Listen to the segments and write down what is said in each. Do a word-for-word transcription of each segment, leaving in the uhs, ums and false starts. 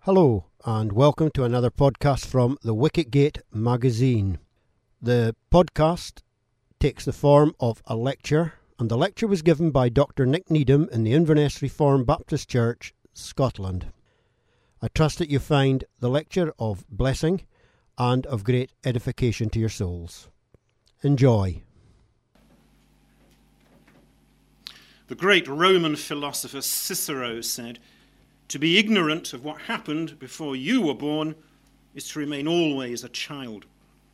Hello, and welcome to another podcast from the Wicketgate magazine. The podcast takes the form of a lecture, and the lecture was given by Doctor Nick Needham in the Inverness Reformed Baptist Church, Scotland. I trust that you find the lecture of blessing and of great edification to your souls. Enjoy. The great Roman philosopher Cicero said, "To be ignorant of what happened before you were born is to remain always a child."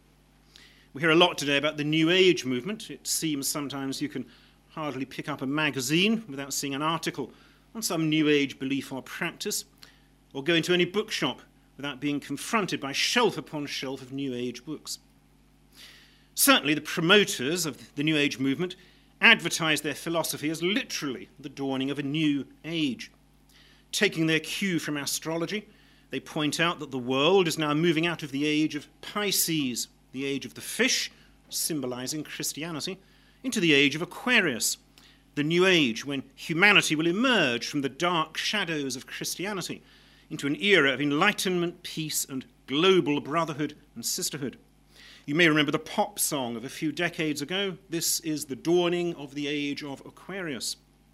We hear a lot today about the New Age movement. It seems sometimes you can hardly pick up a magazine without seeing an article on some New Age belief or practice, or go into any bookshop without being confronted by shelf upon shelf of New Age books. Certainly the promoters of the New Age movement advertise their philosophy as literally the dawning of a new age. Taking their cue from astrology, they point out that the world is now moving out of the age of Pisces, the age of the fish, symbolizing Christianity, into the age of Aquarius, the new age when humanity will emerge from the dark shadows of Christianity into an era of enlightenment, peace, and global brotherhood and sisterhood. You may remember the pop song of a few decades ago, "This is the dawning of the age of Aquarius."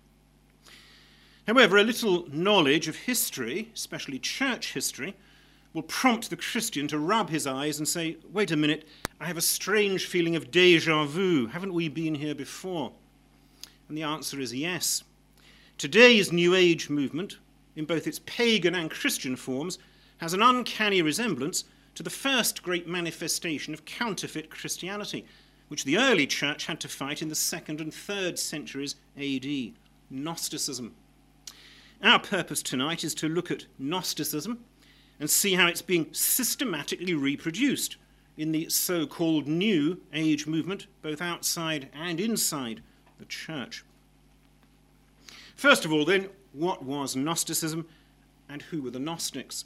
However, a little knowledge of history, especially church history, will prompt the Christian to rub his eyes and say, "Wait a minute, I have a strange feeling of déjà vu. Haven't we been here before?" And the answer is yes. Today's New Age movement, in both its pagan and Christian forms, has an uncanny resemblance to the first great manifestation of counterfeit Christianity, which the early church had to fight in the second and third centuries A D, Gnosticism. Our purpose tonight is to look at Gnosticism and see how it's being systematically reproduced in the so-called New Age movement, both outside and inside the church. First of all, then, what was Gnosticism and who were the Gnostics?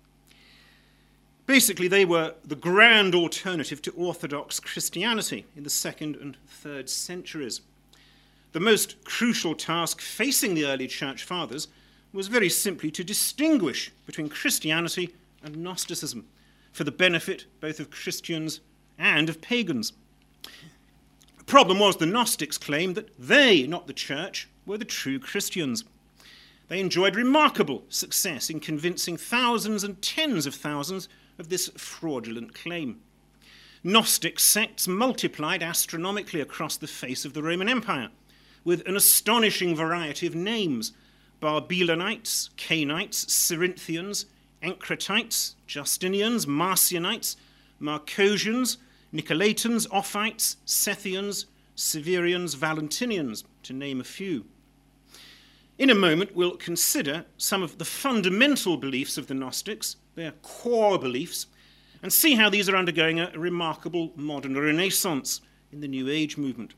Basically, they were the grand alternative to Orthodox Christianity in the second and third centuries. The most crucial task facing the early church fathers was very simply to distinguish between Christianity and Gnosticism for the benefit both of Christians and of pagans. The problem was the Gnostics claimed that they, not the church, were the true Christians. They enjoyed remarkable success in convincing thousands and tens of thousands of this fraudulent claim. Gnostic sects multiplied astronomically across the face of the Roman Empire, with an astonishing variety of names: Babylonites, Cainites, Cerinthians, Encratites, Justinians, Marcionites, Marcosians, Nicolaitans, Ophites, Sethians, Severians, Valentinians, to name a few. In a moment, we'll consider some of the fundamental beliefs of the Gnostics, their core beliefs, and see how these are undergoing a remarkable modern renaissance in the New Age movement.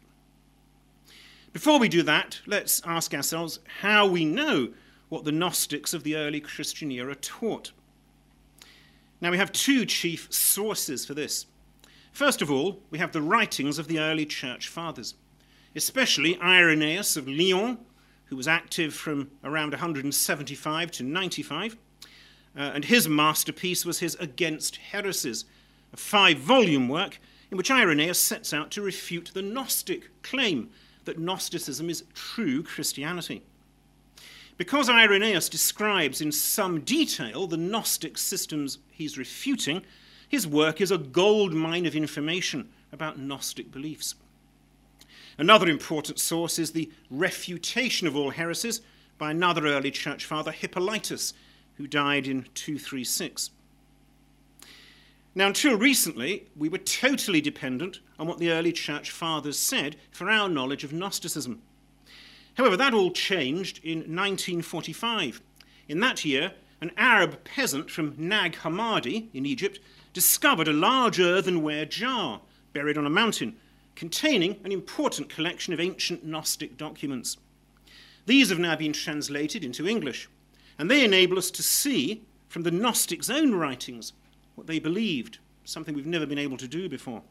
Before we do that, let's ask ourselves how we know what the Gnostics of the early Christian era taught. Now, we have two chief sources for this. First of all, we have the writings of the early church fathers, especially Irenaeus of Lyon, who was active from around one hundred seventy-five to ninety-five, uh, and his masterpiece was his Against Heresies, a five-volume work in which Irenaeus sets out to refute the Gnostic claim that Gnosticism is true Christianity. Because Irenaeus describes in some detail the Gnostic systems he's refuting, his work is a gold mine of information about Gnostic beliefs. Another important source is the Refutation of All Heresies by another early church father, Hippolytus, who died in two thirty-six. Now, until recently, we were totally dependent on what the early church fathers said for our knowledge of Gnosticism. However, that all changed in nineteen forty-five. In that year, an Arab peasant from Nag Hammadi in Egypt discovered a large earthenware jar buried on a mountain containing an important collection of ancient Gnostic documents. These have now been translated into English, and they enable us to see from the Gnostics' own writings what they believed, something we've never been able to do before.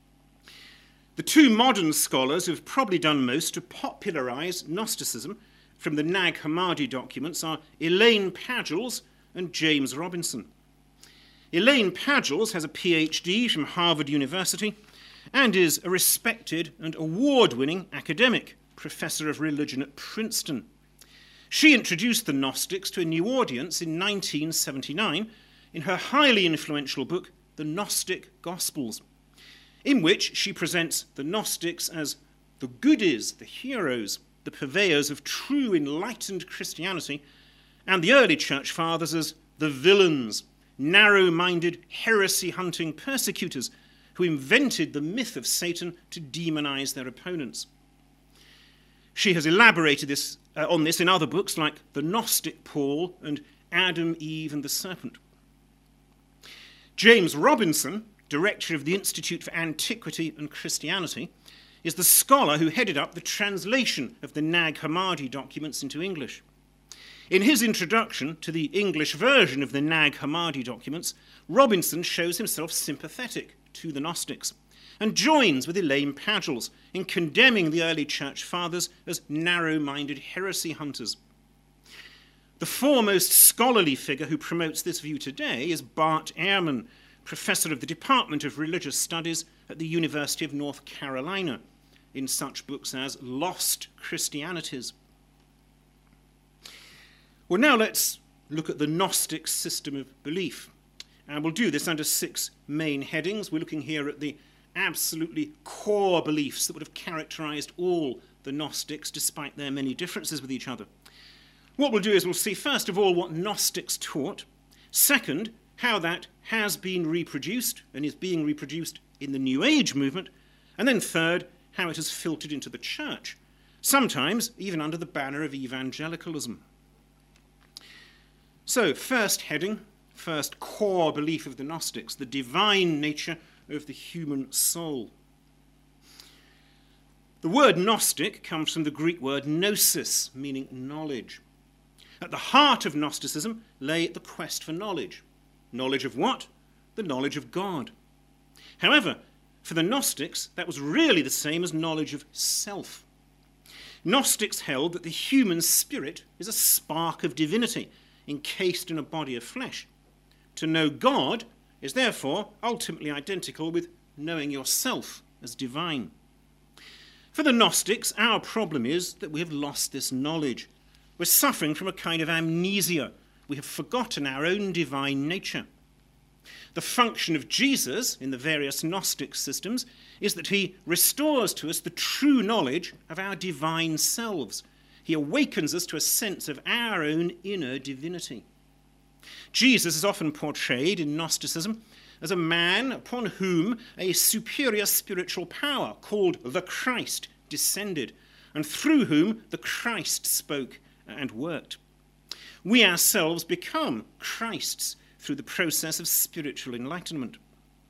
The two modern scholars who have probably done most to popularize Gnosticism from the Nag Hammadi documents are Elaine Pagels and James Robinson. Elaine Padgels has a P H D from Harvard University and is a respected and award-winning academic, professor of religion at Princeton. She introduced the Gnostics to a new audience in nineteen seventy-nine in her highly influential book, The Gnostic Gospels, in which she presents the Gnostics as the goodies, the heroes, the purveyors of true enlightened Christianity, and the early church fathers as the villains, narrow-minded, heresy-hunting persecutors who invented the myth of Satan to demonize their opponents. She has elaborated this, uh, on this in other books like The Gnostic Paul and Adam, Eve, and the Serpent. James Robinson, director of the Institute for Antiquity and Christianity, is the scholar who headed up the translation of the Nag Hammadi documents into English. In his introduction to the English version of the Nag Hammadi documents, Robinson shows himself sympathetic to the Gnostics and joins with Elaine Padgels in condemning the early church fathers as narrow-minded heresy hunters. The foremost scholarly figure who promotes this view today is Bart Ehrman, professor of the Department of Religious Studies at the University of North Carolina, in such books as Lost Christianities. Well, now let's look at the Gnostic system of belief. And we'll do this under six main headings. We're looking here at the absolutely core beliefs that would have characterized all the Gnostics, despite their many differences with each other. What we'll do is we'll see, first of all, what Gnostics taught. Second, how that has been reproduced and is being reproduced in the New Age movement. And then third, how it has filtered into the church, sometimes even under the banner of evangelicalism. So, first heading, first core belief of the Gnostics, the divine nature of the human soul. The word Gnostic comes from the Greek word gnosis, meaning knowledge. At the heart of Gnosticism lay the quest for knowledge. Knowledge of what? The knowledge of God. However, for the Gnostics, that was really the same as knowledge of self. Gnostics held that the human spirit is a spark of divinity, encased in a body of flesh. To know God is therefore ultimately identical with knowing yourself as divine. For the Gnostics, our problem is that we have lost this knowledge. We're suffering from a kind of amnesia. We have forgotten our own divine nature. The function of Jesus in the various Gnostic systems is that he restores to us the true knowledge of our divine selves. He awakens us to a sense of our own inner divinity. Jesus is often portrayed in Gnosticism as a man upon whom a superior spiritual power called the Christ descended, and through whom the Christ spoke and worked. We ourselves become Christs through the process of spiritual enlightenment.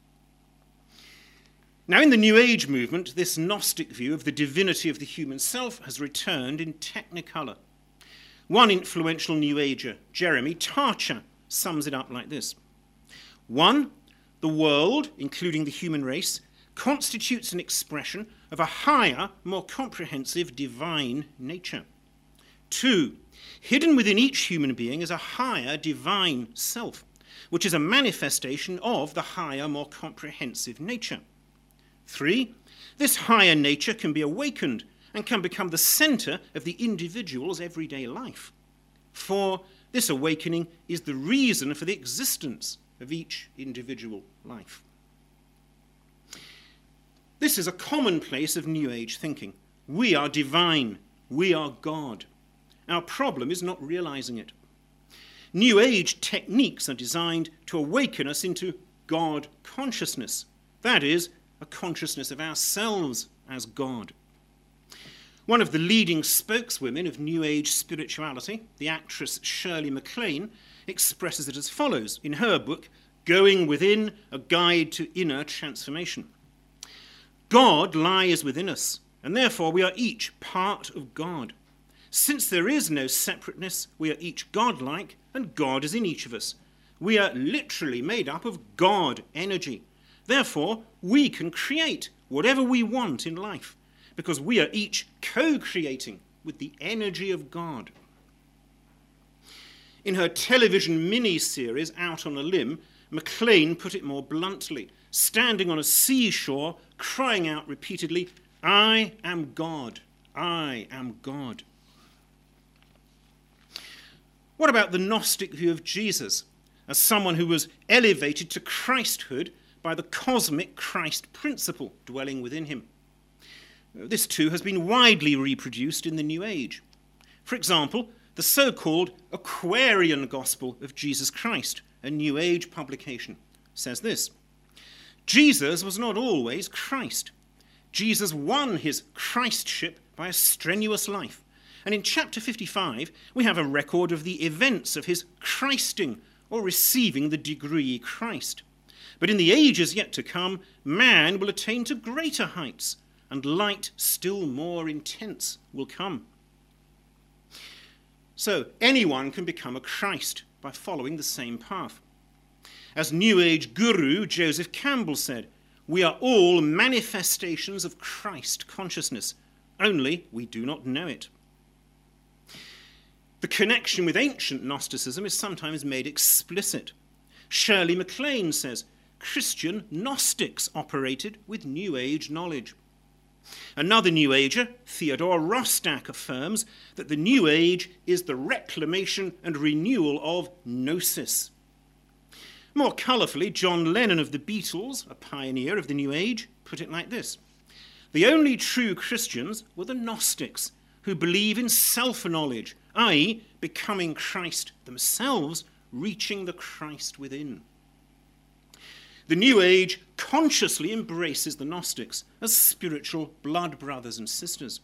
Now, in the New Age movement, this Gnostic view of the divinity of the human self has returned in technicolor. One influential New Ager, Jeremy Tarcher, sums it up like this. One, the world, including the human race, constitutes an expression of a higher, more comprehensive divine nature. Two, hidden within each human being is a higher divine self, which is a manifestation of the higher, more comprehensive nature. Three, this higher nature can be awakened and can become the center of the individual's everyday life. Four, this awakening is the reason for the existence of each individual life. This is a commonplace of New Age thinking. We are divine. We are God. Our problem is not realizing it. New Age techniques are designed to awaken us into God consciousness. That is, a consciousness of ourselves as God. One of the leading spokeswomen of New Age spirituality, the actress Shirley MacLaine, expresses it as follows in her book, Going Within, A Guide to Inner Transformation. God lies within us, and therefore we are each part of God. Since there is no separateness, we are each God-like, and God is in each of us. We are literally made up of God energy. Therefore, we can create whatever we want in life, because we are each co-creating with the energy of God. In her television mini-series, Out on a Limb, Maclean put it more bluntly, standing on a seashore, crying out repeatedly, "I am God, I am God." What about the Gnostic view of Jesus as someone who was elevated to Christhood by the cosmic Christ principle dwelling within him? This too has been widely reproduced in the New Age. For example, the so-called Aquarian Gospel of Jesus Christ, a New Age publication, says this: Jesus was not always Christ. Jesus won his Christship by a strenuous life. And in chapter fifty-five, we have a record of the events of his Christing, or receiving the degree Christ. But in the ages yet to come, man will attain to greater heights, and light still more intense will come. So anyone can become a Christ by following the same path. As New Age guru Joseph Campbell said, we are all manifestations of Christ consciousness, only we do not know it. The connection with ancient Gnosticism is sometimes made explicit. Shirley MacLaine says, Christian Gnostics operated with New Age knowledge. Another New Ager, Theodore Rostack, affirms that the New Age is the reclamation and renewal of Gnosis. More colourfully, John Lennon of the Beatles, a pioneer of the New Age, put it like this: the only true Christians were the Gnostics, who believe in self-knowledge, that is, becoming Christ themselves, reaching the Christ within. The New Age consciously embraces the Gnostics as spiritual blood brothers and sisters.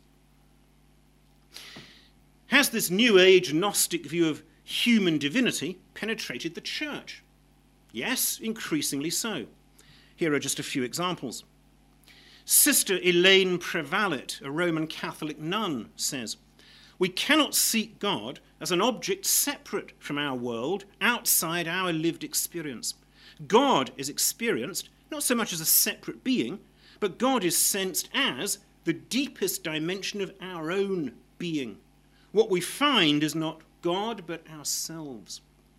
Has this New Age Gnostic view of human divinity penetrated the church? Yes, increasingly so. Here are just a few examples. Sister Elaine Prevalet, a Roman Catholic nun, says, we cannot seek God as an object separate from our world, outside our lived experience. God is experienced not so much as a separate being, but God is sensed as the deepest dimension of our own being. What we find is not God, but ourselves.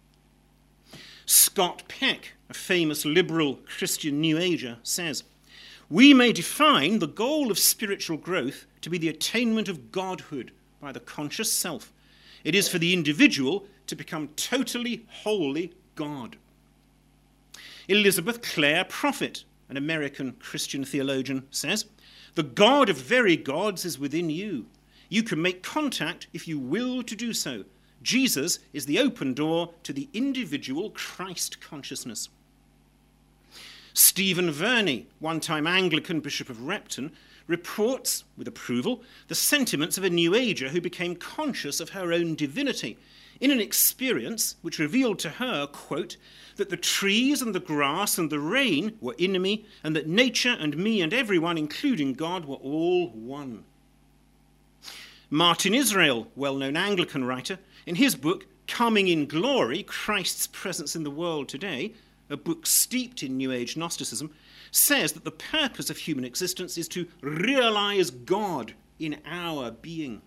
Scott Peck, a famous liberal Christian New Ager, says, we may define the goal of spiritual growth to be the attainment of godhood by the conscious self. It is for the individual to become totally, wholly God. Elizabeth Clare Prophet, an American Christian theologian, says, the God of very gods is within you. You can make contact if you will to do so. Jesus is the open door to the individual Christ consciousness. Stephen Verney, one-time Anglican Bishop of Repton, reports, with approval, the sentiments of a New Ager who became conscious of her own divinity in an experience which revealed to her, quote, that the trees and the grass and the rain were in me, and that nature and me and everyone, including God, were all one. Martin Israel, well-known Anglican writer, in his book, Coming in Glory, Christ's Presence in the World Today, a book steeped in New Age Gnosticism, says that the purpose of human existence is to realize God in our being.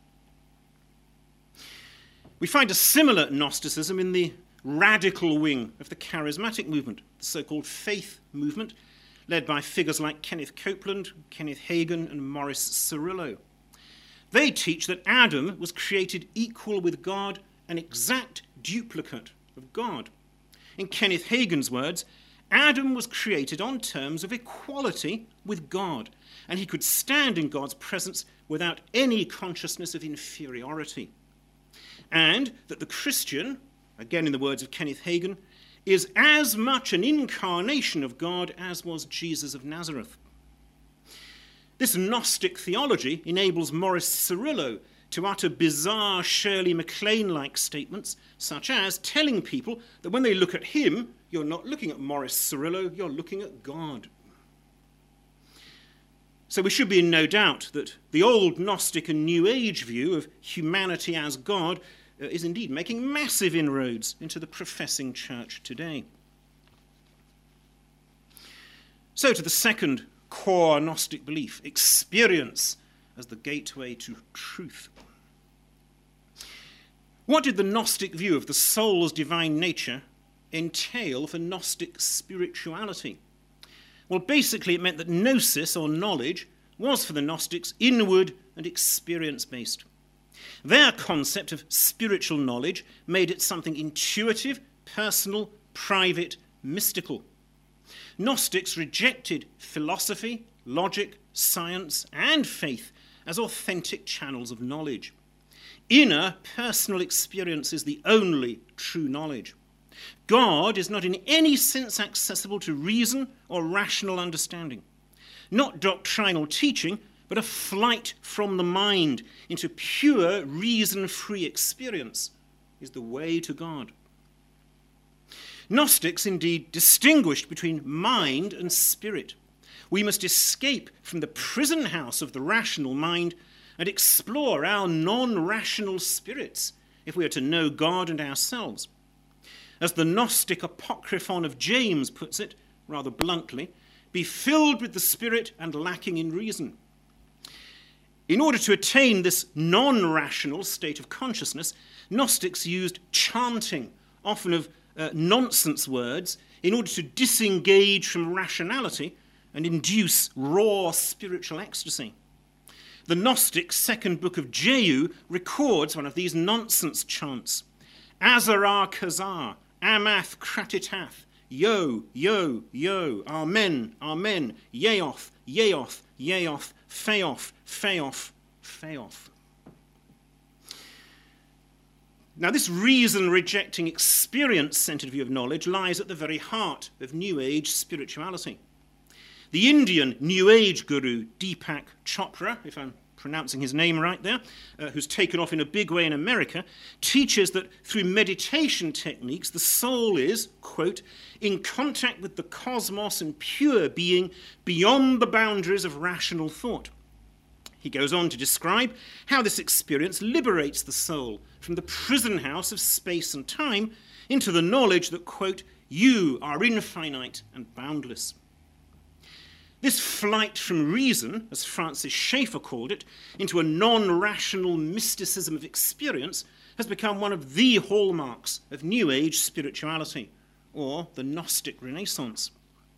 We find a similar Gnosticism in the radical wing of the charismatic movement, the so-called faith movement, led by figures like Kenneth Copeland, Kenneth Hagin, and Maurice Cirillo. They teach that Adam was created equal with God, an exact duplicate of God. In Kenneth Hagin's words, Adam was created on terms of equality with God, and he could stand in God's presence without any consciousness of inferiority. And that the Christian, again in the words of Kenneth Hagin, is as much an incarnation of God as was Jesus of Nazareth. This Gnostic theology enables Maurice Cirillo to utter bizarre Shirley MacLaine-like statements, such as telling people that when they look at him, you're not looking at Maurice Cirillo, you're looking at God. So we should be in no doubt that the old Gnostic and New Age view of humanity as God uh, is indeed making massive inroads into the professing church today. So to the second core Gnostic belief, experience as the gateway to truth. What did the Gnostic view of the soul's divine nature entail for Gnostic spirituality? Well, basically it meant that gnosis, or knowledge, was for the Gnostics inward and experience-based. Their concept of spiritual knowledge made it something intuitive, personal, private, mystical. Gnostics rejected philosophy, logic, science, and faith as authentic channels of knowledge. Inner, personal experience is the only true knowledge. God is not in any sense accessible to reason or rational understanding. Not doctrinal teaching, but a flight from the mind into pure, reason-free experience is the way to God. Gnostics indeed distinguished between mind and spirit. We must escape from the prison house of the rational mind and explore our non-rational spirits if we are to know God and ourselves. As the Gnostic Apocryphon of James puts it, rather bluntly, be filled with the Spirit and lacking in reason. In order to attain this non-rational state of consciousness, Gnostics used chanting, often of uh, nonsense words, in order to disengage from rationality and induce raw spiritual ecstasy. The Gnostic second book of Jehu records one of these nonsense chants. Azarah Kazar, Amath Kratitath, Yo, Yo, Yo, Amen, Amen, Yeoth, Yeoth, Yeoth, Feoth, Feoth, Feoth. Now, this reason-rejecting, experience-centered view of knowledge lies at the very heart of New Age spirituality. The Indian New Age guru Deepak Chopra, if I'm pronouncing his name right there, uh, who's taken off in a big way in America, teaches that through meditation techniques, the soul is, quote, in contact with the cosmos and pure being beyond the boundaries of rational thought. He goes on to describe how this experience liberates the soul from the prison house of space and time into the knowledge that, quote, you are infinite and boundless. This flight from reason, as Francis Schaeffer called it, into a non-rational mysticism of experience has become one of the hallmarks of New Age spirituality, or the Gnostic Renaissance.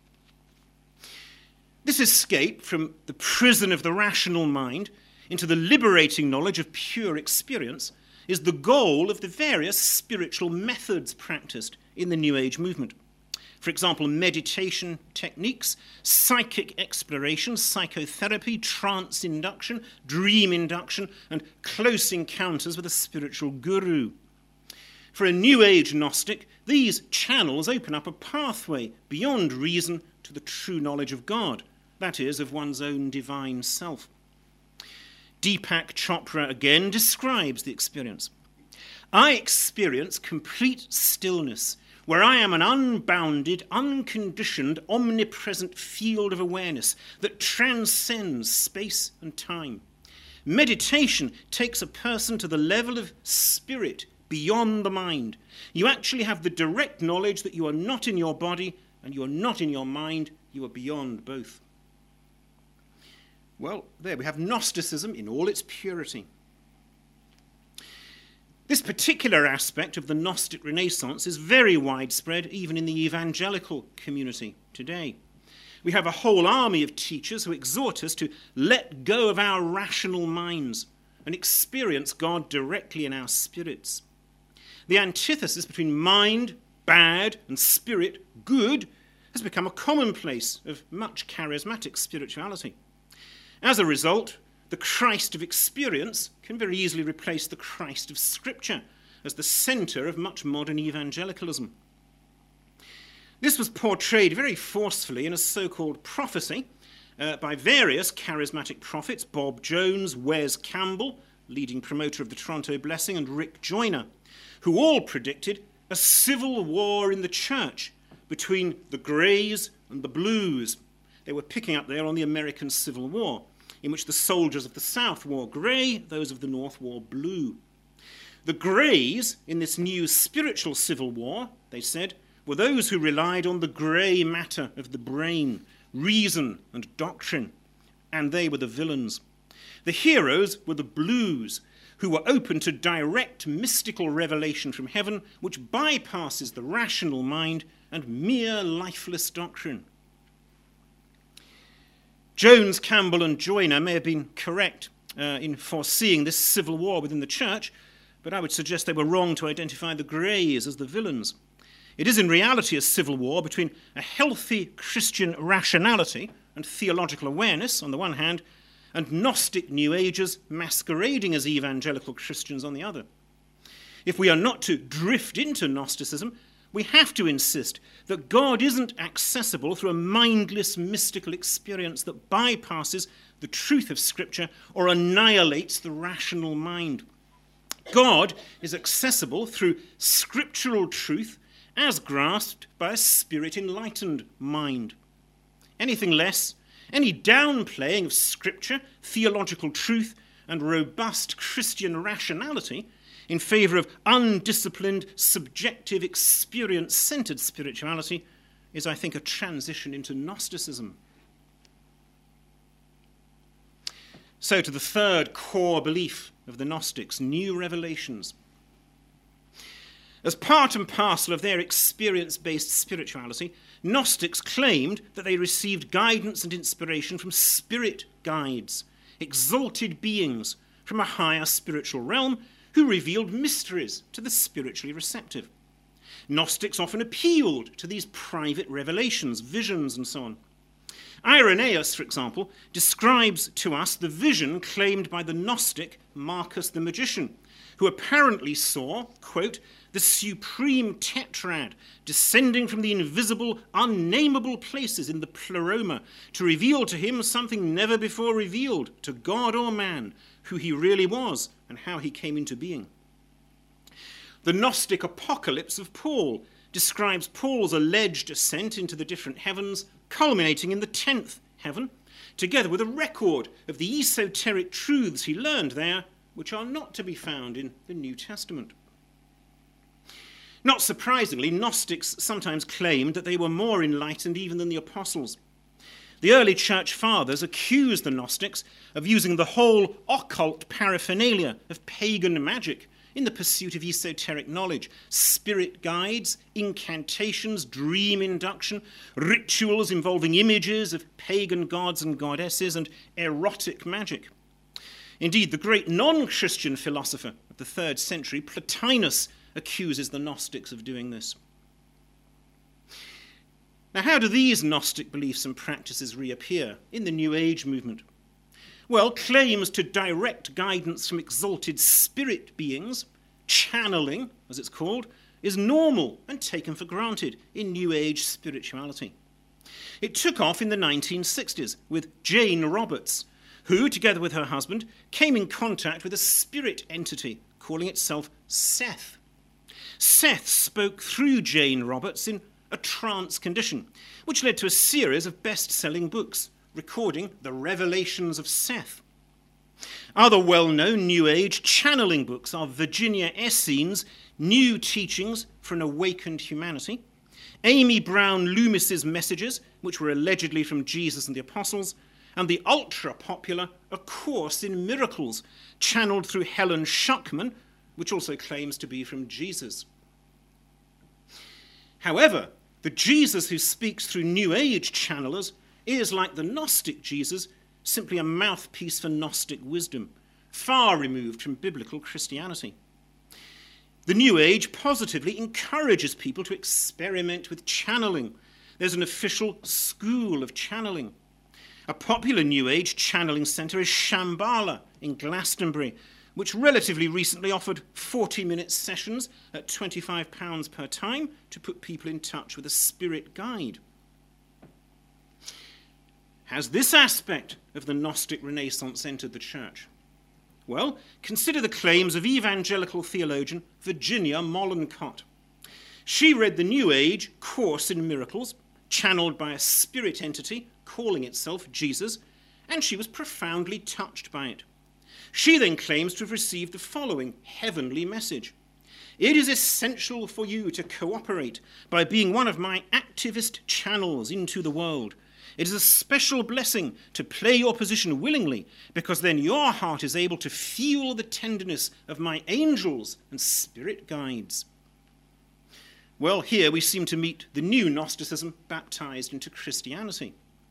This escape from the prison of the rational mind into the liberating knowledge of pure experience is the goal of the various spiritual methods practiced in the New Age movement. For example, meditation techniques, psychic exploration, psychotherapy, trance induction, dream induction, and close encounters with a spiritual guru. For a New Age Gnostic, these channels open up a pathway beyond reason to the true knowledge of God, that is, of one's own divine self. Deepak Chopra again describes the experience. I experience complete stillness, where I am an unbounded, unconditioned, omnipresent field of awareness that transcends space and time. Meditation takes a person to the level of spirit beyond the mind. You actually have the direct knowledge that you are not in your body and you are not in your mind, you are beyond both. Well, there we have Gnosticism in all its purity. This particular aspect of the Gnostic Renaissance is very widespread even in the evangelical community today. We have a whole army of teachers who exhort us to let go of our rational minds and experience God directly in our spirits. The antithesis between mind, bad, and spirit, good, has become a commonplace of much charismatic spirituality. As a result, the Christ of experience can very easily replace the Christ of Scripture as the centre of much modern evangelicalism. This was portrayed very forcefully in a so-called prophecy uh, by various charismatic prophets, Bob Jones, Wes Campbell, leading promoter of the Toronto Blessing, and Rick Joyner, who all predicted a civil war in the church between the Greys and the Blues. They were picking up there on the American Civil War, in which the soldiers of the South wore grey, those of the North wore blue. The Greys, in this new spiritual civil war, they said, were those who relied on the grey matter of the brain, reason and doctrine, and they were the villains. The heroes were the Blues, who were open to direct mystical revelation from heaven, which bypasses the rational mind and mere lifeless doctrine. Jones, Campbell and Joyner may have been correct uh, in foreseeing this civil war within the church, but I would suggest they were wrong to identify the Greys as the villains. It is in reality a civil war between a healthy Christian rationality and theological awareness on the one hand, and Gnostic New Agers masquerading as evangelical Christians on the other. If we are not to drift into Gnosticism, we have to insist that God isn't accessible through a mindless mystical experience that bypasses the truth of Scripture or annihilates the rational mind. God is accessible through scriptural truth as grasped by a spirit-enlightened mind. Anything less, any downplaying of Scripture, theological truth, and robust Christian rationality in favour of undisciplined, subjective, experience-centred spirituality is, I think, a transition into Gnosticism. So to the third core belief of the Gnostics, new revelations. As part and parcel of their experience-based spirituality, Gnostics claimed that they received guidance and inspiration from spirit guides, exalted beings from a higher spiritual realm who revealed mysteries to the spiritually receptive. Gnostics often appealed to these private revelations, visions, and so on. Irenaeus, for example, describes to us the vision claimed by the Gnostic Marcus the Magician, who apparently saw, quote, the supreme tetrad descending from the invisible, unnameable places in the pleroma to reveal to him something never before revealed to God or man, who he really was and how he came into being. The Gnostic Apocalypse of Paul describes Paul's alleged ascent into the different heavens, culminating in the tenth heaven, together with a record of the esoteric truths he learned there, which are not to be found in the New Testament. Not surprisingly, Gnostics sometimes claimed that they were more enlightened even than the apostles. The early church fathers accused the Gnostics of using the whole occult paraphernalia of pagan magic in the pursuit of esoteric knowledge, spirit guides, incantations, dream induction, rituals involving images of pagan gods and goddesses, and erotic magic. Indeed, the great non-Christian philosopher of the third century, Plotinus, accuses the Gnostics of doing this. Now, how do these Gnostic beliefs and practices reappear in the New Age movement? Well, claims to direct guidance from exalted spirit beings, channeling, as it's called, is normal and taken for granted in New Age spirituality. It took off in the nineteen sixties with Jane Roberts, who, together with her husband, came in contact with a spirit entity calling itself Seth. Seth spoke through Jane Roberts in a trance condition, which led to a series of best-selling books recording the revelations of Seth. Other well-known New Age channeling books are Virginia Essene's New Teachings for an Awakened Humanity, Amy Brown Loomis's Messages, which were allegedly from Jesus and the Apostles, and the ultra-popular A Course in Miracles, channeled through Helen Schuckman, which also claims to be from Jesus. However, the Jesus who speaks through New Age channelers is, like the Gnostic Jesus, simply a mouthpiece for Gnostic wisdom, far removed from biblical Christianity. The New Age positively encourages people to experiment with channeling. There's an official school of channeling. A popular New Age channeling centre is Shambhala in Glastonbury, which relatively recently offered forty-minute sessions at twenty-five pounds per time to put people in touch with a spirit guide. Has this aspect of the Gnostic Renaissance entered the church? Well, consider the claims of evangelical theologian Virginia Mollenkott. She read the New Age Course in Miracles, channeled by a spirit entity calling itself Jesus, and she was profoundly touched by it. She then claims to have received the following heavenly message. It is essential for you to cooperate by being one of my activist channels into the world. It is a special blessing to play your position willingly, because then your heart is able to feel the tenderness of my angels and spirit guides. Well, here we seem to meet the new Gnosticism baptized into Christianity.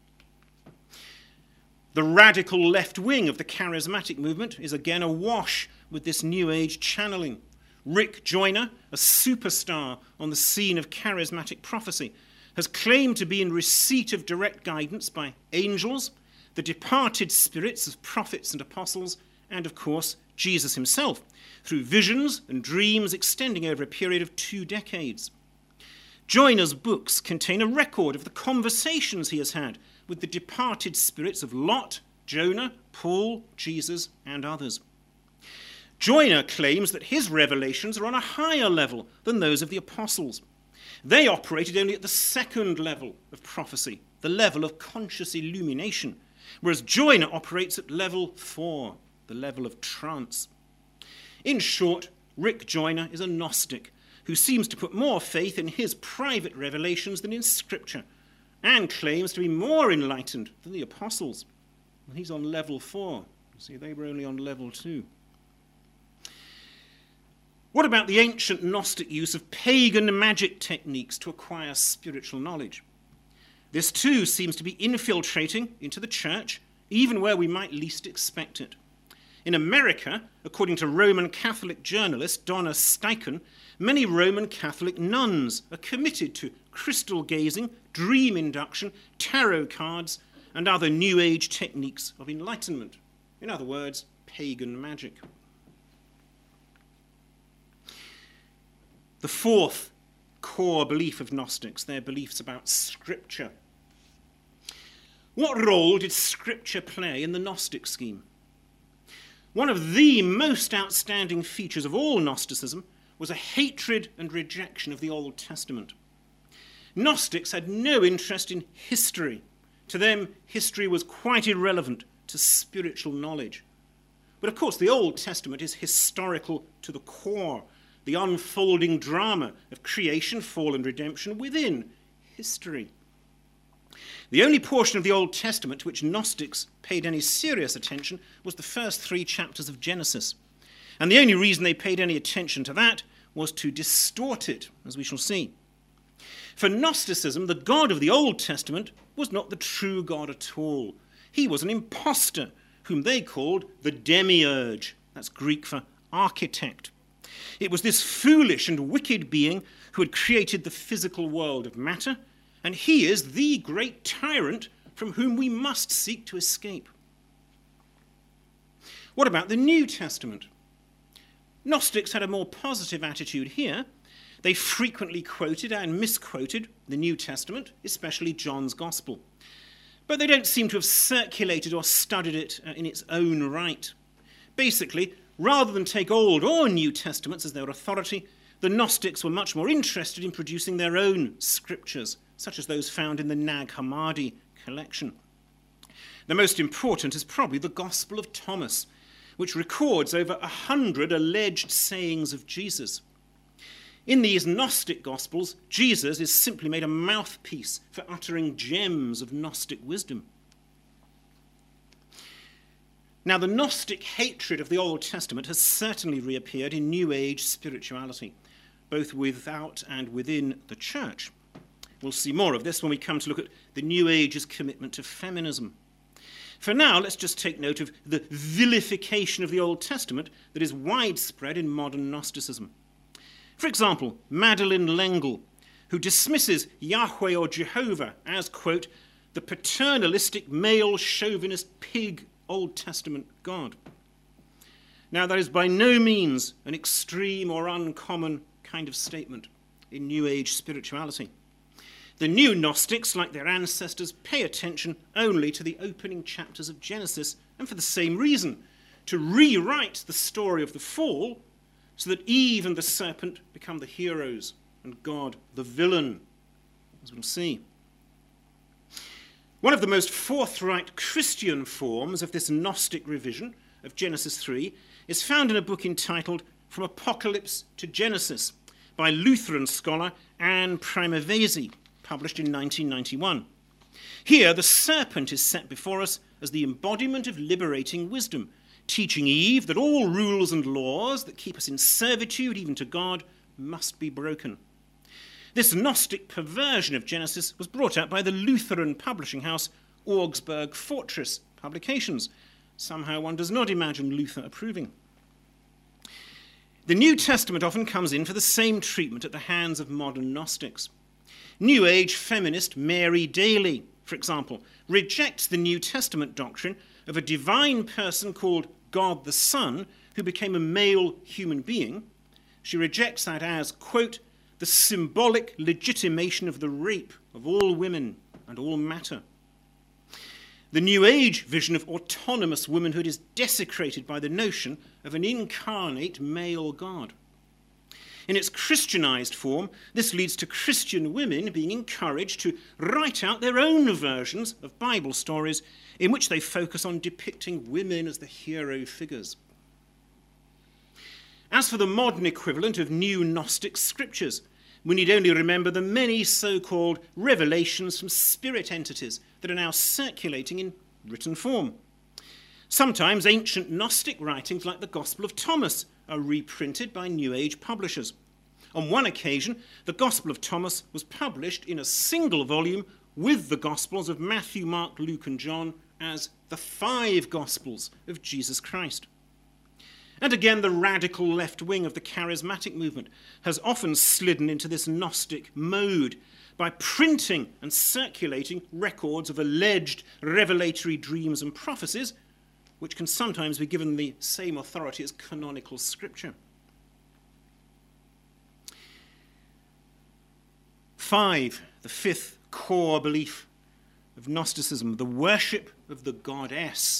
The radical left wing of the charismatic movement is again awash with this New Age channeling. Rick Joyner, a superstar on the scene of charismatic prophecy, has claimed to be in receipt of direct guidance by angels, the departed spirits of prophets and apostles, and of course, Jesus himself, through visions and dreams extending over a period of two decades. Joyner's books contain a record of the conversations he has had with the departed spirits of Lot, Jonah, Paul, Jesus, and others. Joyner claims that his revelations are on a higher level than those of the apostles. They operated only at the second level of prophecy, the level of conscious illumination, whereas Joyner operates at level four, the level of trance. In short, Rick Joyner is a Gnostic who seems to put more faith in his private revelations than in Scripture, and claims to be more enlightened than the apostles. Well, he's on level four. You see, they were only on level two. What about the ancient Gnostic use of pagan magic techniques to acquire spiritual knowledge? This too seems to be infiltrating into the church, even where we might least expect it. In America, according to Roman Catholic journalist Donna Steichen, many Roman Catholic nuns are committed to crystal gazing, dream induction, tarot cards, and other New Age techniques of enlightenment. In other words, pagan magic. The fourth core belief of Gnostics, their beliefs about Scripture. What role did Scripture play in the Gnostic scheme? One of the most outstanding features of all Gnosticism was a hatred and rejection of the Old Testament. Gnostics had no interest in history. To them, history was quite irrelevant to spiritual knowledge. But of course, the Old Testament is historical to the core, the unfolding drama of creation, fall, and redemption within history. The only portion of the Old Testament to which Gnostics paid any serious attention was the first three chapters of Genesis. And the only reason they paid any attention to that was to distort it, as we shall see. For Gnosticism, the God of the Old Testament was not the true God at all. He was an impostor, whom they called the demiurge. That's Greek for architect. It was this foolish and wicked being who had created the physical world of matter, and he is the great tyrant from whom we must seek to escape. What about the New Testament? Gnostics had a more positive attitude here. They frequently quoted and misquoted the New Testament, especially John's Gospel. But they don't seem to have circulated or studied it in its own right. Basically, rather than take Old or New Testaments as their authority, the Gnostics were much more interested in producing their own scriptures, such as those found in the Nag Hammadi collection. The most important is probably the Gospel of Thomas, which records over a hundred alleged sayings of Jesus. In these Gnostic Gospels, Jesus is simply made a mouthpiece for uttering gems of Gnostic wisdom. Now, the Gnostic hatred of the Old Testament has certainly reappeared in New Age spirituality, both without and within the church. We'll see more of this when we come to look at the New Age's commitment to feminism. For now, let's just take note of the vilification of the Old Testament that is widespread in modern Gnosticism. For example, Madeleine L'Engle, who dismisses Yahweh or Jehovah as, quote, the paternalistic male chauvinist pig Old Testament God. Now, that is by no means an extreme or uncommon kind of statement in New Age spirituality. The new Gnostics, like their ancestors, pay attention only to the opening chapters of Genesis, and for the same reason, to rewrite the story of the fall so that Eve and the serpent become the heroes and God the villain, as we'll see. One of the most forthright Christian forms of this Gnostic revision of Genesis three is found in a book entitled From Apocalypse to Genesis by Lutheran scholar Anne Primavesi, published in nineteen ninety-one. Here, the serpent is set before us as the embodiment of liberating wisdom, teaching Eve that all rules and laws that keep us in servitude, even to God, must be broken. This Gnostic perversion of Genesis was brought out by the Lutheran publishing house Augsburg Fortress Publications. Somehow one does not imagine Luther approving. The New Testament often comes in for the same treatment at the hands of modern Gnostics. New Age feminist Mary Daly, for example, rejects the New Testament doctrine of a divine person called God the Son who became a male human being. She rejects that as, quote, the symbolic legitimation of the rape of all women and all matter. The New Age vision of autonomous womanhood is desecrated by the notion of an incarnate male God. In its Christianized form, this leads to Christian women being encouraged to write out their own versions of Bible stories in which they focus on depicting women as the hero figures. As for the modern equivalent of new Gnostic scriptures, we need only remember the many so-called revelations from spirit entities that are now circulating in written form. Sometimes ancient Gnostic writings like the Gospel of Thomas are reprinted by New Age publishers. On one occasion, the Gospel of Thomas was published in a single volume with the Gospels of Matthew, Mark, Luke, and John as the five Gospels of Jesus Christ. And again, the radical left wing of the charismatic movement has often slidden into this Gnostic mode by printing and circulating records of alleged revelatory dreams and prophecies, which can sometimes be given the same authority as canonical scripture. Five, the fifth core belief of Gnosticism, the worship of the goddess.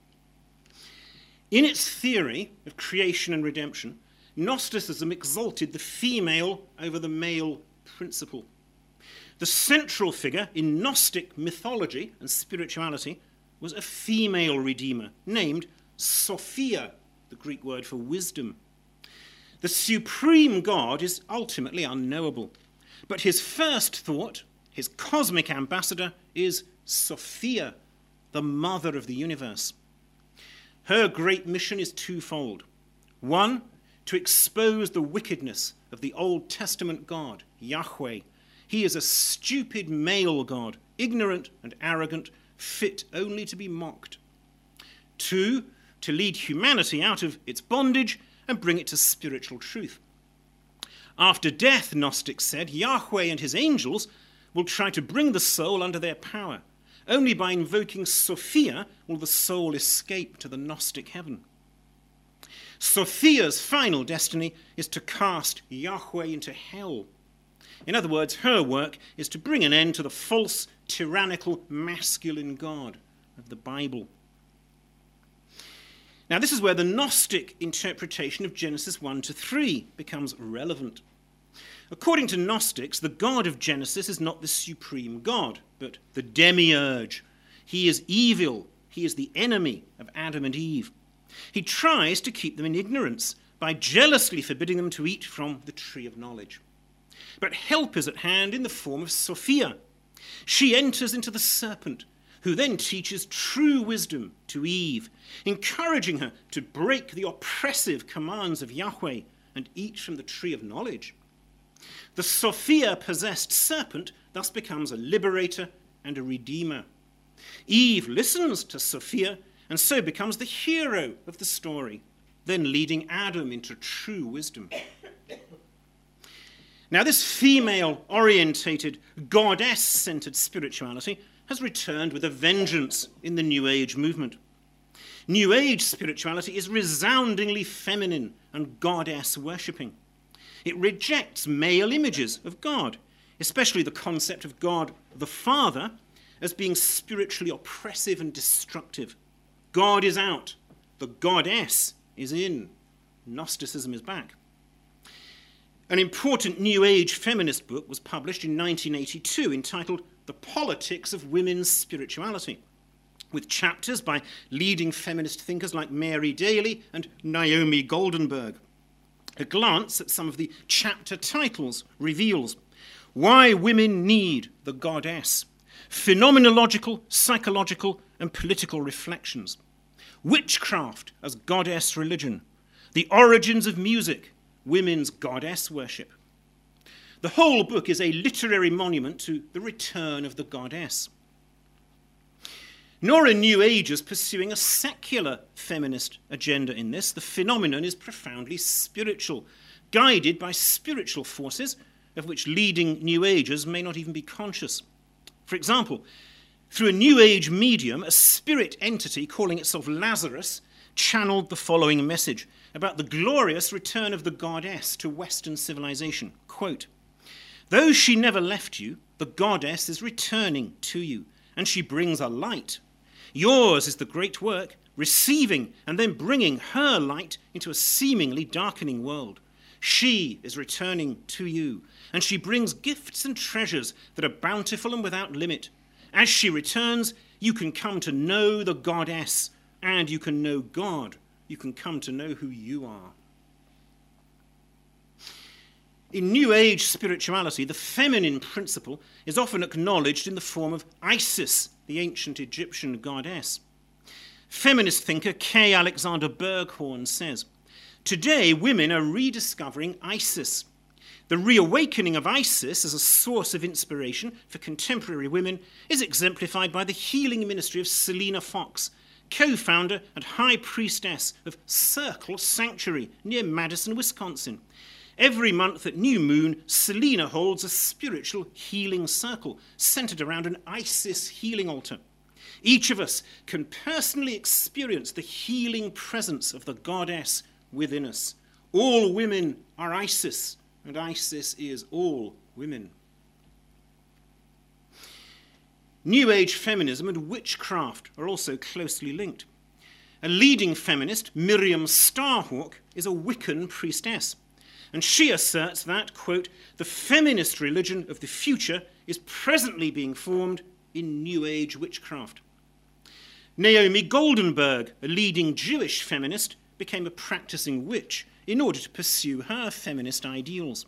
In its theory of creation and redemption, Gnosticism exalted the female over the male principle. The central figure in Gnostic mythology and spirituality was a female redeemer named Sophia, the Greek word for wisdom. The supreme God is ultimately unknowable, but his first thought, his cosmic ambassador, is Sophia, the mother of the universe. Her great mission is twofold. One, to expose the wickedness of the Old Testament God, Yahweh. He is a stupid male god, ignorant and arrogant, fit only to be mocked. Two, to lead humanity out of its bondage and bring it to spiritual truth. After death, Gnostics said, Yahweh and his angels will try to bring the soul under their power. Only by invoking Sophia will the soul escape to the Gnostic heaven. Sophia's final destiny is to cast Yahweh into hell. In other words, her work is to bring an end to the false, tyrannical, masculine God of the Bible. Now, this is where the Gnostic interpretation of Genesis one to three becomes relevant. According to Gnostics, the God of Genesis is not the supreme God, but the demiurge. He is evil. He is the enemy of Adam and Eve. He tries to keep them in ignorance by jealously forbidding them to eat from the tree of knowledge. But help is at hand in the form of Sophia. She enters into the serpent, who then teaches true wisdom to Eve, encouraging her to break the oppressive commands of Yahweh and eat from the tree of knowledge. The Sophia-possessed serpent thus becomes a liberator and a redeemer. Eve listens to Sophia and so becomes the hero of the story, then leading Adam into true wisdom. Now, this female-orientated, goddess-centered spirituality has returned with a vengeance in the New Age movement. New Age spirituality is resoundingly feminine and goddess-worshipping. It rejects male images of God, especially the concept of God the Father as being spiritually oppressive and destructive. God is out. The goddess is in. Gnosticism is back. An important New Age feminist book was published in nineteen eighty-two entitled The Politics of Women's Spirituality, with chapters by leading feminist thinkers like Mary Daly and Naomi Goldenberg. A glance at some of the chapter titles reveals why women need the goddess, phenomenological, psychological, and political reflections, witchcraft as goddess religion, the origins of music, women's goddess worship. The whole book is a literary monument to the return of the goddess. Nor are New Agers pursuing a secular feminist agenda in this. The phenomenon is profoundly spiritual, guided by spiritual forces of which leading New Agers may not even be conscious. For example, through a New Age medium, a spirit entity calling itself Lazarus channeled the following message about the glorious return of the goddess to Western civilization. Quote, "Though she never left you, the goddess is returning to you, and she brings a light. Yours is the great work, receiving and then bringing her light into a seemingly darkening world. She is returning to you, and she brings gifts and treasures that are bountiful and without limit. As she returns, you can come to know the goddess, and you can know God. You can come to know who you are." In New Age spirituality, the feminine principle is often acknowledged in the form of Isis, the ancient Egyptian goddess. Feminist thinker K. Alexander Berghorn says, "Today, women are rediscovering Isis. The reawakening of Isis as a source of inspiration for contemporary women is exemplified by the healing ministry of Selena Fox, co-founder and high priestess of Circle Sanctuary near Madison, Wisconsin. Every month at New Moon, Selena holds a spiritual healing circle centered around an Isis healing altar. Each of us can personally experience the healing presence of the goddess within us. All women are Isis, and Isis is all women." New Age feminism and witchcraft are also closely linked. A leading feminist, Miriam Starhawk, is a Wiccan priestess, and she asserts that, quote, "the feminist religion of the future is presently being formed in New Age witchcraft." Naomi Goldenberg, a leading Jewish feminist, became a practicing witch in order to pursue her feminist ideals.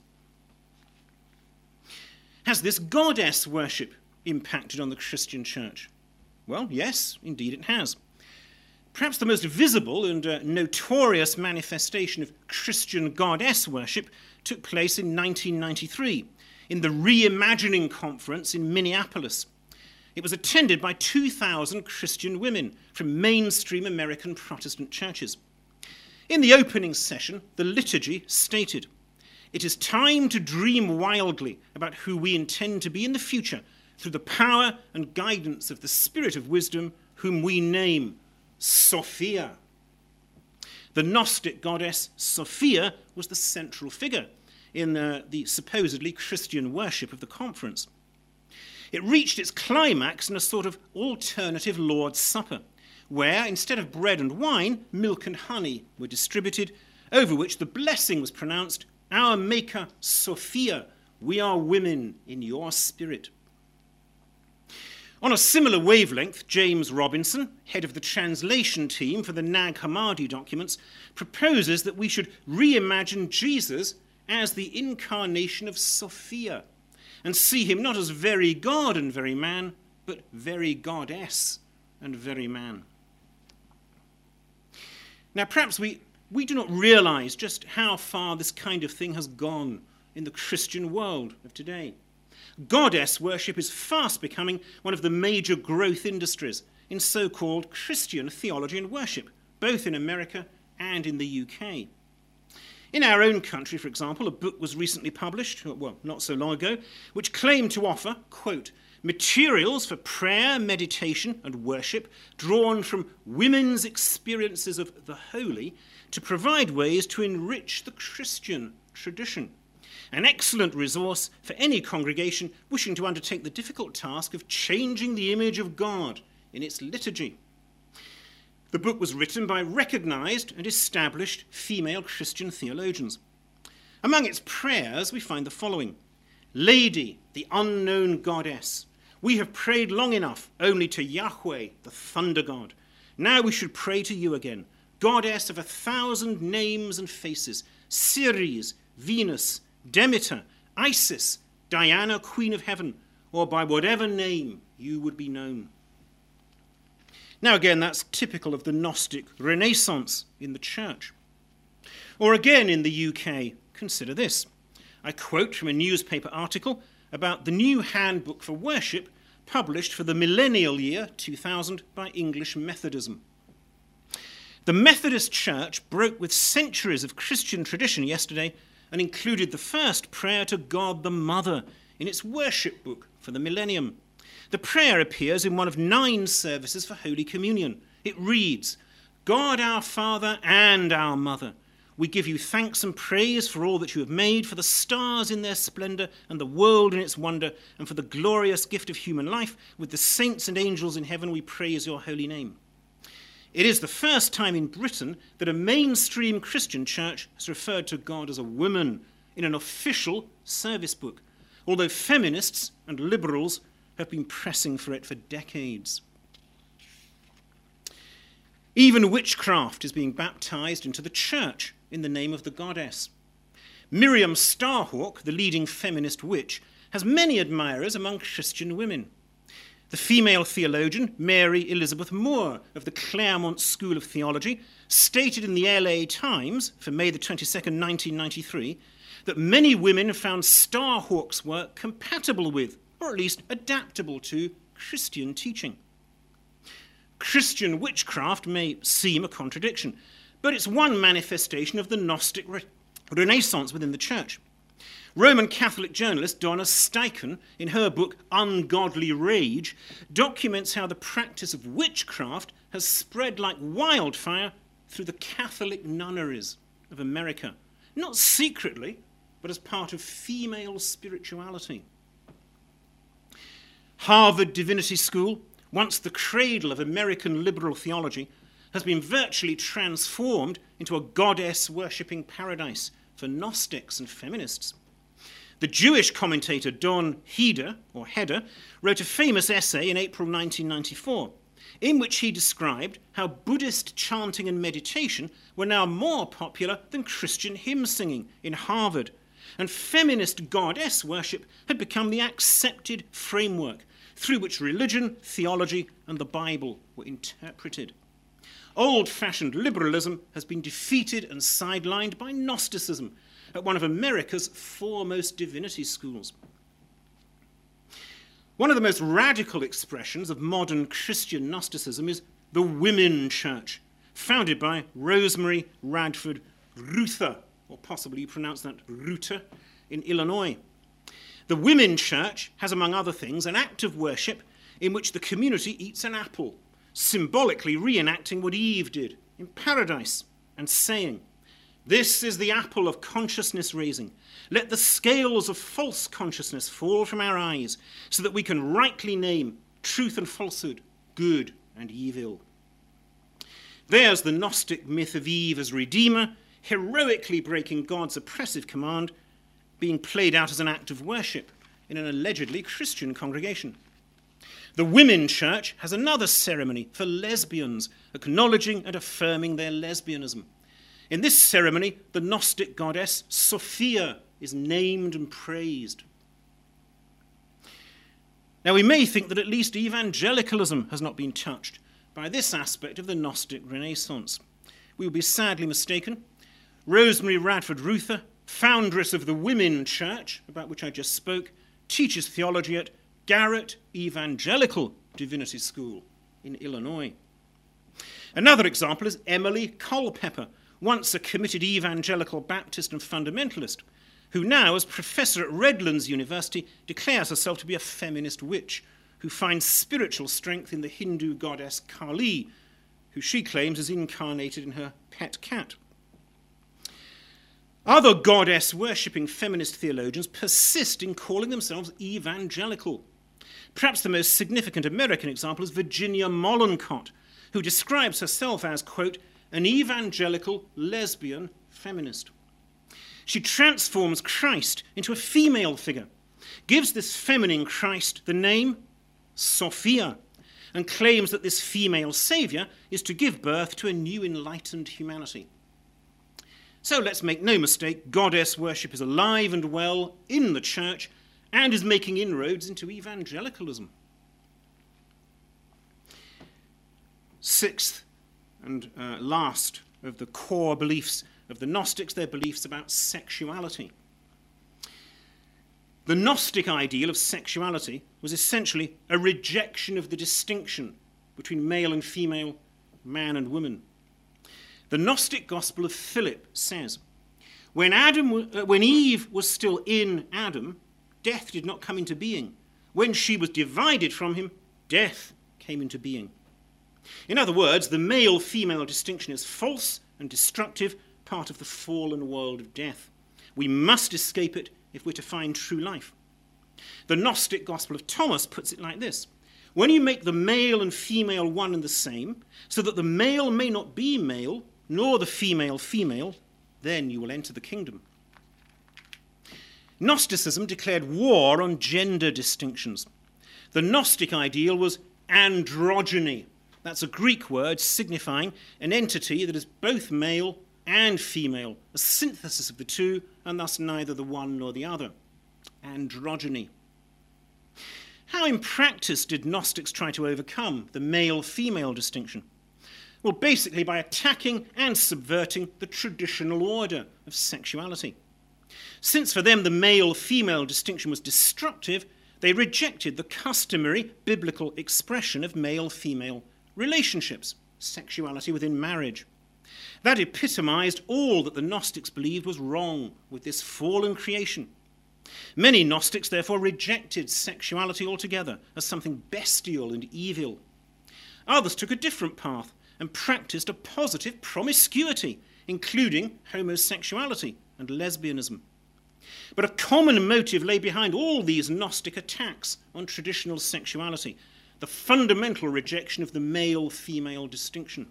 Has this goddess worship impacted on the Christian church? Well, yes, indeed it has. Perhaps the most visible and uh, notorious manifestation of Christian goddess worship took place in nineteen ninety-three in the Reimagining Conference in Minneapolis. It was attended by two thousand Christian women from mainstream American Protestant churches. In the opening session, the liturgy stated, "It is time to dream wildly about who we intend to be in the future through the power and guidance of the Spirit of wisdom, whom we name Sophia." The Gnostic goddess Sophia was the central figure in uh, the supposedly Christian worship of the conference. It reached its climax in a sort of alternative Lord's Supper, where instead of bread and wine, milk and honey were distributed, over which the blessing was pronounced, "Our Maker Sophia, we are women in your spirit." On a similar wavelength, James Robinson, head of the translation team for the Nag Hammadi documents, proposes that we should reimagine Jesus as the incarnation of Sophia and see him not as very God and very man, but very goddess and very man. Now, perhaps we, we do not realize just how far this kind of thing has gone in the Christian world of today. Goddess worship is fast becoming one of the major growth industries in so-called Christian theology and worship, both in America and in the U K. In our own country, for example, a book was recently published, well, not so long ago, which claimed to offer, quote, "materials for prayer, meditation, and worship drawn from women's experiences of the holy to provide ways to enrich the Christian tradition. An excellent resource for any congregation wishing to undertake the difficult task of changing the image of God in its liturgy." The book was written by recognized and established female Christian theologians. Among its prayers, we find the following: "Lady, the unknown goddess, we have prayed long enough only to Yahweh, the thunder god. Now we should pray to you again, goddess of a thousand names and faces, Ceres, Venus, Demeter, Isis, Diana, Queen of Heaven, or by whatever name you would be known. Now again, that's typical of the Gnostic Renaissance in the church. Or again in the U K, consider this. I quote from a newspaper article about the new handbook for worship published for the millennial year two thousand by English Methodism. The Methodist Church broke with centuries of Christian tradition yesterday and included the first prayer to God the Mother in its worship book for the millennium. The prayer appears in one of nine services for Holy Communion. It reads, God our Father and our Mother, we give you thanks and praise for all that you have made, for the stars in their splendour and the world in its wonder, and for the glorious gift of human life. With the saints and angels in heaven we praise your holy name. It is the first time in Britain that a mainstream Christian church has referred to God as a woman in an official service book, although feminists and liberals have been pressing for it for decades. Even witchcraft is being baptized into the church in the name of the goddess. Miriam Starhawk, the leading feminist witch, has many admirers among Christian women. The female theologian Mary Elizabeth Moore of the Claremont School of Theology stated in the L A Times for May the twenty-second, nineteen ninety-three, that many women found Starhawk's work compatible with, or at least adaptable to, Christian teaching. Christian witchcraft may seem a contradiction, but it's one manifestation of the Gnostic re- Renaissance within the church. Roman Catholic journalist Donna Steichen, in her book Ungodly Rage, documents how the practice of witchcraft has spread like wildfire through the Catholic nunneries of America, not secretly, but as part of female spirituality. Harvard Divinity School, once the cradle of American liberal theology, has been virtually transformed into a goddess-worshipping paradise for Gnostics and feminists. The Jewish commentator Don Heder, or Heder, wrote a famous essay in April nineteen ninety-four, in which he described how Buddhist chanting and meditation were now more popular than Christian hymn singing in Harvard, and feminist goddess worship had become the accepted framework through which religion, theology, and the Bible were interpreted. Old-fashioned liberalism has been defeated and sidelined by Gnosticism at one of America's foremost divinity schools. One of the most radical expressions of modern Christian Gnosticism is the Women Church, founded by Rosemary Radford Ruether, or possibly you pronounce that Ruther, in Illinois. The Women Church has, among other things, an act of worship in which the community eats an apple, symbolically reenacting what Eve did in paradise, and saying, "This is the apple of consciousness raising. Let the scales of false consciousness fall from our eyes, so that we can rightly name truth and falsehood, good and evil." There's the Gnostic myth of Eve as redeemer, heroically breaking God's oppressive command, being played out as an act of worship in an allegedly Christian congregation. The Women Church has another ceremony for lesbians, acknowledging and affirming their lesbianism. In this ceremony, the Gnostic goddess Sophia is named and praised. Now, we may think that at least evangelicalism has not been touched by this aspect of the Gnostic Renaissance. We will be sadly mistaken. Rosemary Radford Ruether, foundress of the Women Church, about which I just spoke, teaches theology at Garrett Evangelical Divinity School in Illinois. Another example is Emily Culpepper, once a committed evangelical Baptist and fundamentalist, who now, as professor at Redlands University, declares herself to be a feminist witch who finds spiritual strength in the Hindu goddess Kali, who she claims is incarnated in her pet cat. Other goddess-worshipping feminist theologians persist in calling themselves evangelical. Perhaps the most significant American example is Virginia Mollencott, who describes herself as, quote, an evangelical lesbian feminist. She transforms Christ into a female figure, gives this feminine Christ the name Sophia, and claims that this female saviour is to give birth to a new enlightened humanity. So let's make no mistake, goddess worship is alive and well in the church and is making inroads into evangelicalism. Sixth and uh, last of the core beliefs of the Gnostics, their beliefs about sexuality. The Gnostic ideal of sexuality was essentially a rejection of the distinction between male and female, man and woman. The Gnostic Gospel of Philip says, when, Adam, uh, when Eve was still in Adam, death did not come into being. When she was divided from him, death came into being. In other words, the male-female distinction is false and destructive, part of the fallen world of death. We must escape it if we're to find true life. The Gnostic Gospel of Thomas puts it like this. When you make the male and female one and the same, so that the male may not be male, nor the female female, then you will enter the kingdom. Gnosticism declared war on gender distinctions. The Gnostic ideal was androgyny. That's a Greek word signifying an entity that is both male and female, a synthesis of the two, and thus neither the one nor the other. Androgyny. How in practice did Gnostics try to overcome the male-female distinction? Well, basically by attacking and subverting the traditional order of sexuality. Since for them the male-female distinction was destructive, they rejected the customary biblical expression of male-female relationships, sexuality within marriage. That epitomized all that the Gnostics believed was wrong with this fallen creation. Many Gnostics therefore rejected sexuality altogether as something bestial and evil. Others took a different path and practiced a positive promiscuity, including homosexuality and lesbianism. But a common motive lay behind all these Gnostic attacks on traditional sexuality, the fundamental rejection of the male-female distinction.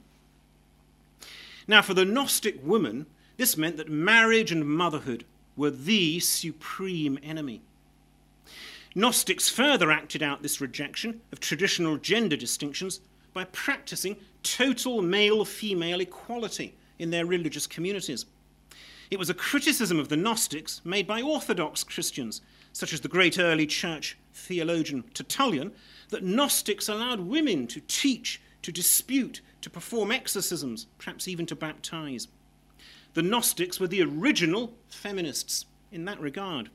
Now, for the Gnostic woman, this meant that marriage and motherhood were the supreme enemy. Gnostics further acted out this rejection of traditional gender distinctions by practicing total male-female equality in their religious communities. It was a criticism of the Gnostics made by Orthodox Christians, such as the great early church theologian Tertullian, that Gnostics allowed women to teach, to dispute, to perform exorcisms, perhaps even to baptize. The Gnostics were the original feminists in that regard.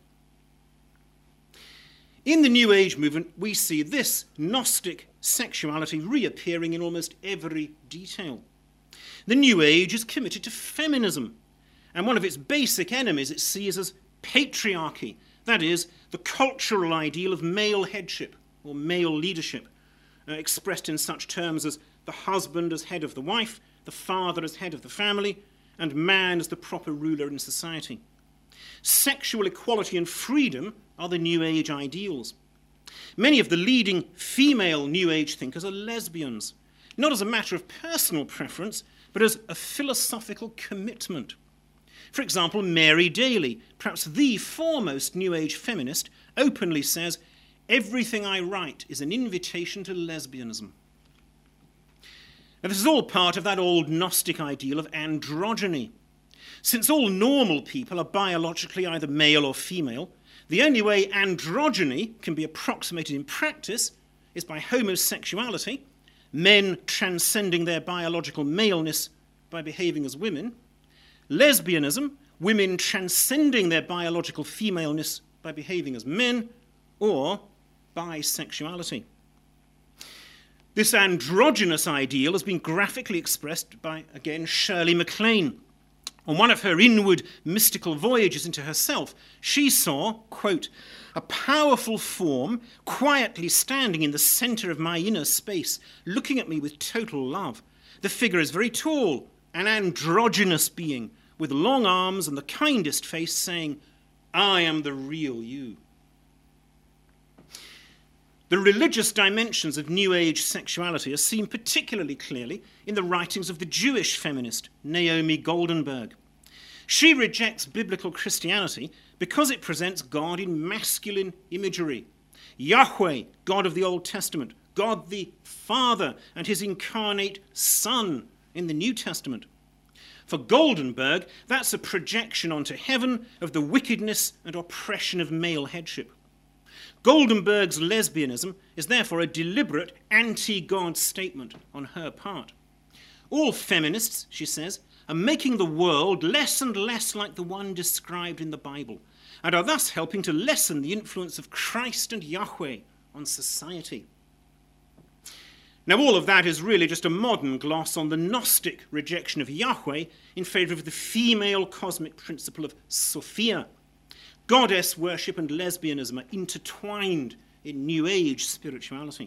In the New Age movement, we see this Gnostic sexuality reappearing in almost every detail. The New Age is committed to feminism, and one of its basic enemies it sees as patriarchy, that is, the cultural ideal of male headship or male leadership, uh, expressed in such terms as the husband as head of the wife, the father as head of the family, and man as the proper ruler in society. Sexual equality and freedom are the New Age ideals. Many of the leading female New Age thinkers are lesbians, not as a matter of personal preference, but as a philosophical commitment. For example, Mary Daly, perhaps the foremost New Age feminist, openly says, "Everything I write is an invitation to lesbianism." Now, this is all part of that old Gnostic ideal of androgyny. Since all normal people are biologically either male or female, the only way androgyny can be approximated in practice is by homosexuality, men transcending their biological maleness by behaving as women, lesbianism, women transcending their biological femaleness by behaving as men, or bisexuality. This androgynous ideal has been graphically expressed by, again, Shirley MacLaine. On one of her inward mystical voyages into herself, she saw, quote, "a powerful form quietly standing in the center of my inner space, looking at me with total love. The figure is very tall, an androgynous being, with long arms and the kindest face, saying, 'I am the real you.'" The religious dimensions of New Age sexuality are seen particularly clearly in the writings of the Jewish feminist Naomi Goldenberg. She rejects biblical Christianity because it presents God in masculine imagery. Yahweh, God of the Old Testament, God the Father, and his incarnate Son in the New Testament. For Goldenberg, that's a projection onto heaven of the wickedness and oppression of male headship. Goldenberg's lesbianism is therefore a deliberate anti-God statement on her part. All feminists, she says, are making the world less and less like the one described in the Bible, and are thus helping to lessen the influence of Christ and Yahweh on society. Now, all of that is really just a modern gloss on the Gnostic rejection of Yahweh in favour of the female cosmic principle of Sophia. Goddess worship and lesbianism are intertwined in New Age spirituality.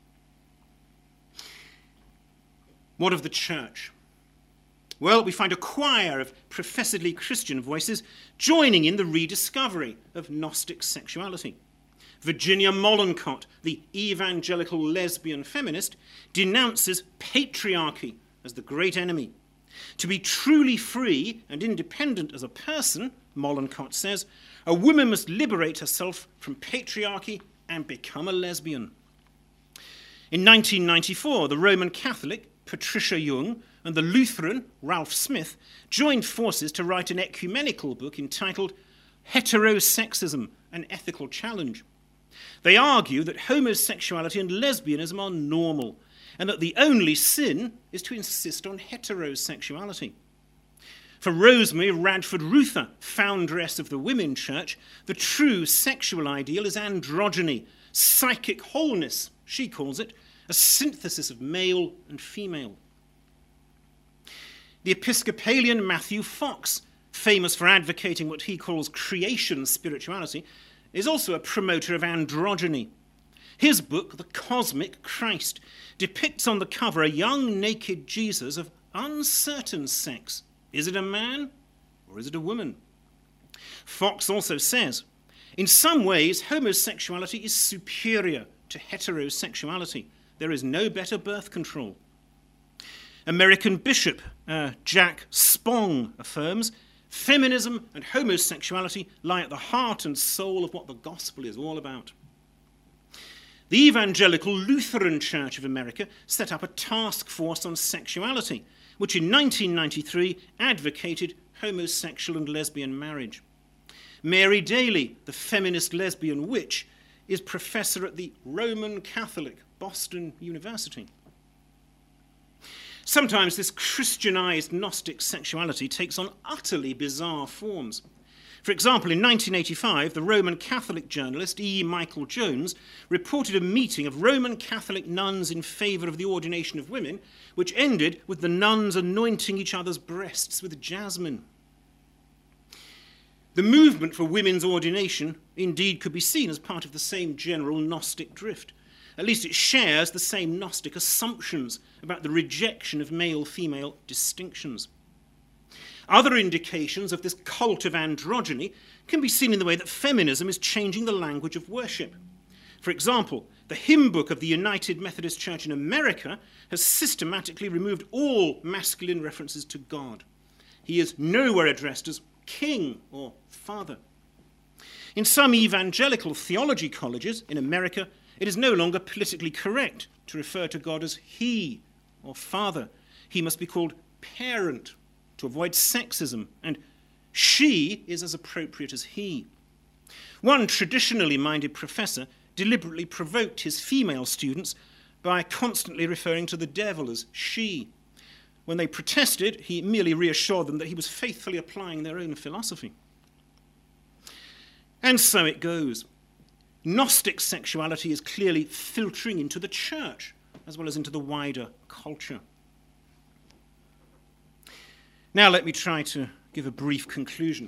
What of the church? Well, we find a choir of professedly Christian voices joining in the rediscovery of Gnostic sexuality. Virginia Mollenkott, the evangelical lesbian feminist, denounces patriarchy as the great enemy. To be truly free and independent as a person, Mollenkott says, a woman must liberate herself from patriarchy and become a lesbian. In nineteen ninety-four, the Roman Catholic, Patricia Young, and the Lutheran, Ralph Smith, joined forces to write an ecumenical book entitled Heterosexism, an Ethical Challenge. They argue that homosexuality and lesbianism are normal, and that the only sin is to insist on heterosexuality. For Rosemary Radford Ruther, foundress of the Women Church, the true sexual ideal is androgyny, psychic wholeness, she calls it, a synthesis of male and female. The Episcopalian Matthew Fox, famous for advocating what he calls creation spirituality, is also a promoter of androgyny. His book, The Cosmic Christ, depicts on the cover a young naked Jesus of uncertain sex. Is it a man or is it a woman? Fox also says, in some ways, homosexuality is superior to heterosexuality. There is no better birth control. American Bishop uh, Jack Spong affirms, feminism and homosexuality lie at the heart and soul of what the gospel is all about. The Evangelical Lutheran Church of America set up a task force on sexuality, which in nineteen ninety-three advocated homosexual and lesbian marriage. Mary Daly, the feminist lesbian witch, is professor at the Roman Catholic Boston University. Sometimes this Christianized Gnostic sexuality takes on utterly bizarre forms. For example, in nineteen eighty-five, the Roman Catholic journalist E. Michael Jones reported a meeting of Roman Catholic nuns in favour of the ordination of women, which ended with the nuns anointing each other's breasts with jasmine. The movement for women's ordination indeed could be seen as part of the same general Gnostic drift. At least it shares the same Gnostic assumptions about the rejection of male-female distinctions. Other indications of this cult of androgyny can be seen in the way that feminism is changing the language of worship. For example, the hymn book of the United Methodist Church in America has systematically removed all masculine references to God. He is nowhere addressed as king or father. In some evangelical theology colleges in America, it is no longer politically correct to refer to God as he or father. He must be called parent to avoid sexism, and she is as appropriate as he. One traditionally minded professor deliberately provoked his female students by constantly referring to the devil as she. When they protested, he merely reassured them that he was faithfully applying their own philosophy. And so it goes. Gnostic sexuality is clearly filtering into the church as well as into the wider culture. Now let me try to give a brief conclusion.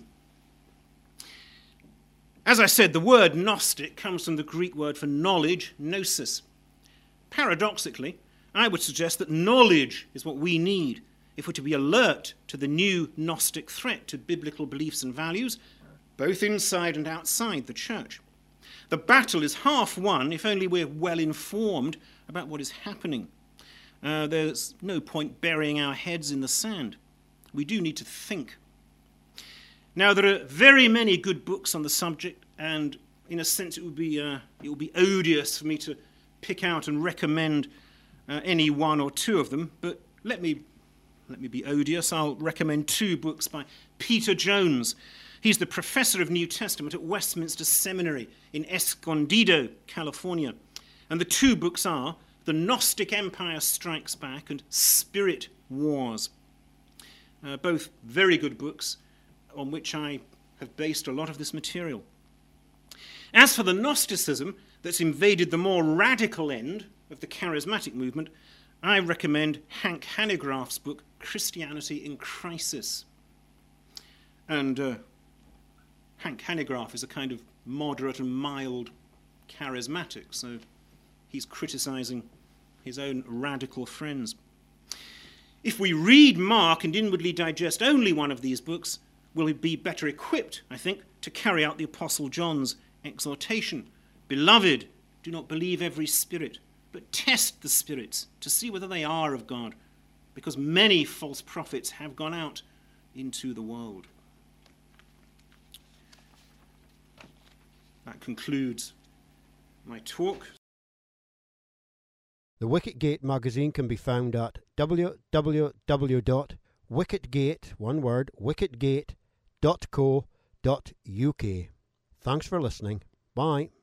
As I said, the word Gnostic comes from the Greek word for knowledge, gnosis. Paradoxically, I would suggest that knowledge is what we need if we're to be alert to the new Gnostic threat to biblical beliefs and values, both inside and outside the church. The battle is half won if only we're well informed about what is happening. Uh, there's no point burying our heads in the sand. We do need to think. Now, there are very many good books on the subject, and in a sense it would be uh, it would be odious for me to pick out and recommend uh, any one or two of them, but let me let me be odious. I'll recommend two books by Peter Jones. He's the professor of New Testament at Westminster Seminary in Escondido, California. And the two books are The Gnostic Empire Strikes Back and Spirit Wars. Uh, both very good books on which I have based a lot of this material. As for the Gnosticism that's invaded the more radical end of the charismatic movement, I recommend Hank Hanegraaff's book, Christianity in Crisis. And uh, Hank Hanegraaff is a kind of moderate and mild charismatic, so he's criticizing his own radical friends. If we read Mark and inwardly digest only one of these books, we'll be better equipped, I think, to carry out the Apostle John's exhortation. Beloved, do not believe every spirit, but test the spirits to see whether they are of God, because many false prophets have gone out into the world. That concludes my talk. The Wicket Gate magazine can be found at w w w dot wicketgate, one word, wicketgate dot co dot u k. Thanks for listening. Bye.